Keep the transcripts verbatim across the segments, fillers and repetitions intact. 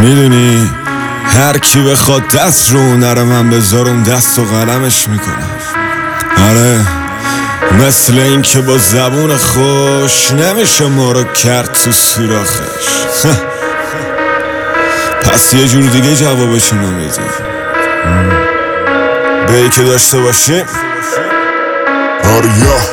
میدونی هر کی بخواد دست رو هنر من بذارم دست و قلمش میکنم. آره مثل این که با زبون خوش نمیشه ما رو کرد تو سوراخش. پس یه جور دیگه جوابشو نمیدی. به ای که داشته باشیم آریا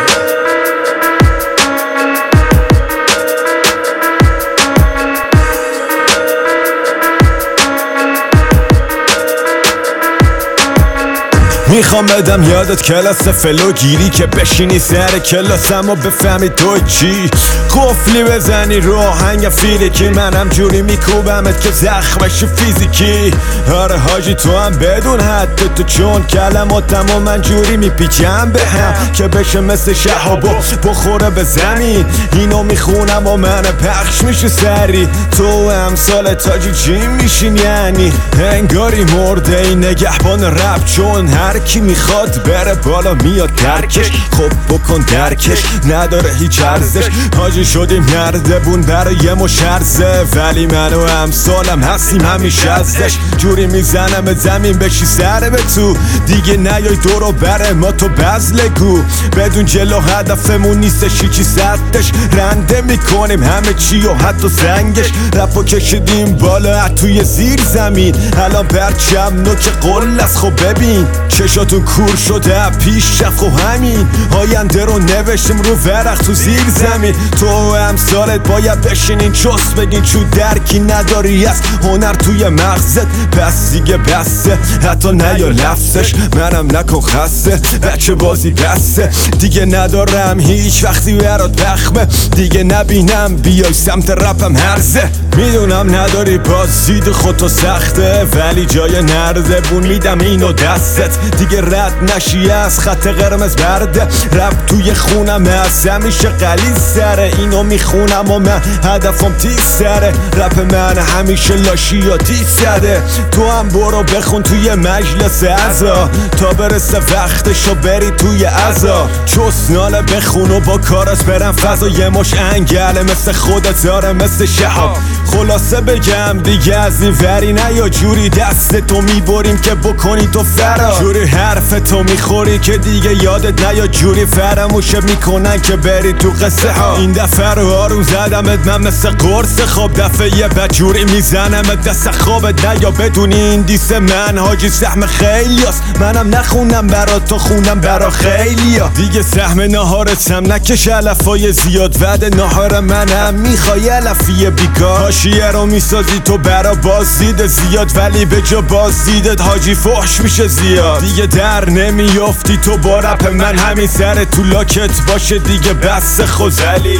میخوام بدم یادت کلاس فلو گیری که بشینی سر کلاسم و بفهمی تو چی قفلی بزنی رو آهنگ فیزیکی منم جوری میکوبمت که زخمش فیزیکی. آره حاجی تو هم بدون حد تو چون کلماتم و من جوری میپیچم به هم که بشه مثل شهاب بخوره به زمین. اینو میخونم و من پخش میشه سری تو امثال تاجی چی میشین یعنی انگاری مرده این نگهبان رب چون هر کی میخواد بره بالا میاد درکش. خب بکن درکش نداره هیچ ارزش. حاجی شدیم نردبون برای مشرزه ولی من و امثالم هستیم همیشه ازش جوری میزنم زمین بشی سر به تو دیگه نیای دورو بره ما تو بزلگو بدون جلو هدفمون نیستش هیچی سدش رنده میکنیم همه چی و حتی سنگش رپو کشیدیم بالا توی زیر زمین الان پرچم نوک قل است. خب ببین چشاتون کور شده پیشرفت و همین آینده رو نوشتیم رو ورق تو زیر زمین. تو امثالت باید بشینین چست بگین چون درکی نداری از هنر توی مغزت پس دیگه بسته حتی نیا لفظش منم نکن خسته بچه بازی بسته دیگه ندارم هیچ وقتی برات بخمه دیگه نبینم بیای سمت رپم هرزه. میدونم نداری بازدید خودتو سخته ولی جای نردبون میدم اینو دستت دیگه رد نشی از خط قرمز برده رپ توی خونم از همیشه قلیز سره اینو میخونم و من هدفم تیز سره رپ من همیشه لاشیاتی سده تو هم برو بخون توی مجلس عزا تا برسه وقتشو بری توی عزا چسناله بخون و با کارت برم فضا یه مش انگله مثل خودت داره مثل شهاب. خلاصه بگم دیگه از این وری نه یا جوری دست تو میبریم که بکنی تو فرار جوری حرف تو میخوری که دیگه یادت نه یا جوری فراموشه میکنن که بری تو قصه ها. این دفعه رو آروم زدمت من مثل قرص خواب دفعه یه بجوری میزنمت دست خوابت نه یا بدونی این دیس من حاجی سهم خیلی هست منم نخونم برا تو خونم برا خیلی ها دیگه سهم نهارتم نکش علفای زیاد وعده نهار منم میخوای علفی بیکار حاشیه رو میسازی تو برا بازدید زیاد ولی به جا بازدیدت حاجی فحش میشه زیاد دیگه در نمیافتی تو با رپ من همین سر تو لاکت باشه دیگه بس خوزلی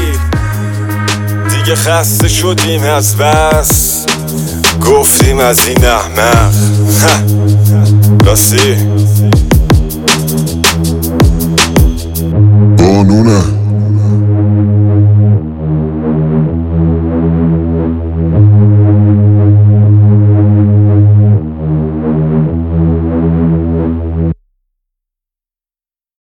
دیگه خسته شدیم از بس گفتیم از این احمق راستی قانونه